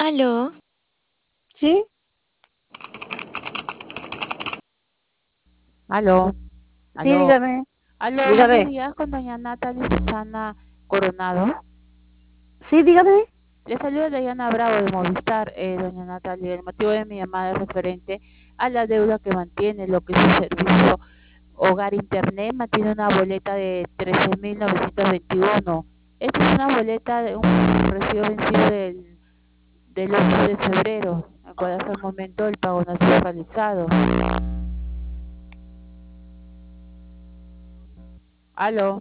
Aló, Sí, Aló, sí, aló, dígame, aló, buenos dígame, días con doña Natalie Susana Coronado. sí, dígame. Le saluda Diana Bravo de Movistar, doña Natalie. El motivo de mi llamada es referente a la deuda que mantiene lo que es su servicio Hogar Internet. Mantiene una boleta de 13.921. Esta es una boleta de un recibo vencido del 8 de febrero, el cual hasta el momento el pago no ha sido realizado. Aló.